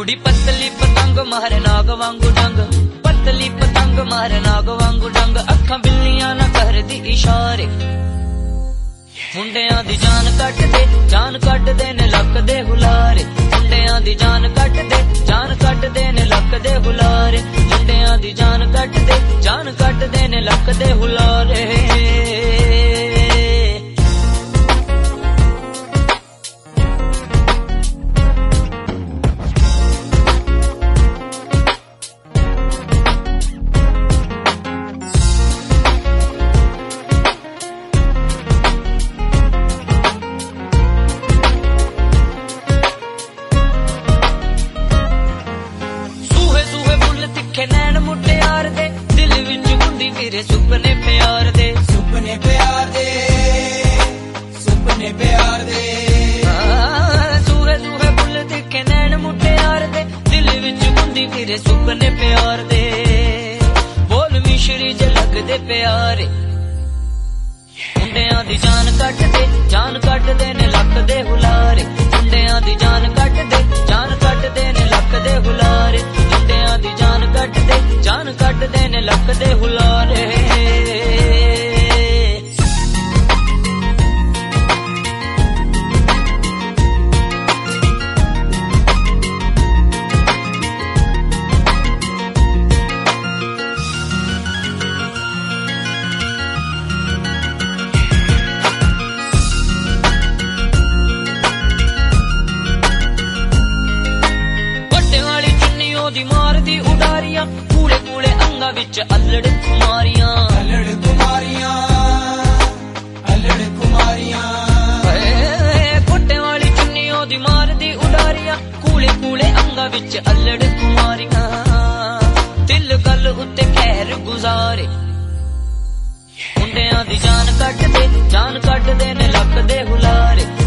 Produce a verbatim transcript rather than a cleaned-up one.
कुड़ी पतली पतंग मारे नाग वांगू डंग, पतली पतंग मारे नाग वांगू डंग, अखां बिल्लियां ना कर दी इशारे। मुंडियां दी जान कट दे, जान कट दे ने लक दे हुलारे, मुंडियां दी जान कट दे, जान कट दे ने लक दे हुलारे, मुंडियां दी जान कट दे, जान कट दे ने लक दे हुलारे। नैन मुटियार दे दिल विच हुंदी मेरे सुपने प्यार दे, सुपने प्यार दे, सुपने प्यार दे। सूहे सूहे बुल दिखे नैन मुटियार दे दिल विच हुंदी मेरे सुपने प्यार दे, बोल मिश्री च लगदे प्यारे। मुंडियां दी जान कट दे, जान कट दे ने लक दे हुलारे, मुंडियां दी जान कट दे, जान कट दे ने लक दे हुलारे, मुंडियां दी जान कट दे, जान कट दे ने लक दे हुलारे। दी मार दी उडारियां कूले कूले अंगा विच अल्लड़ कुमारियां, अल्लड़ कुमारियां, अल्लड़ कुमारियां। कोटे वाली चुन्नियों दी मार दी उडारियां कूले कूले अंगा विच अल्लड़ कुमारियां, दिल गल उत्ते खैर गुजारे। मुंडियां दी जान कट दे, जान कट दे ने लक दे हुलारे,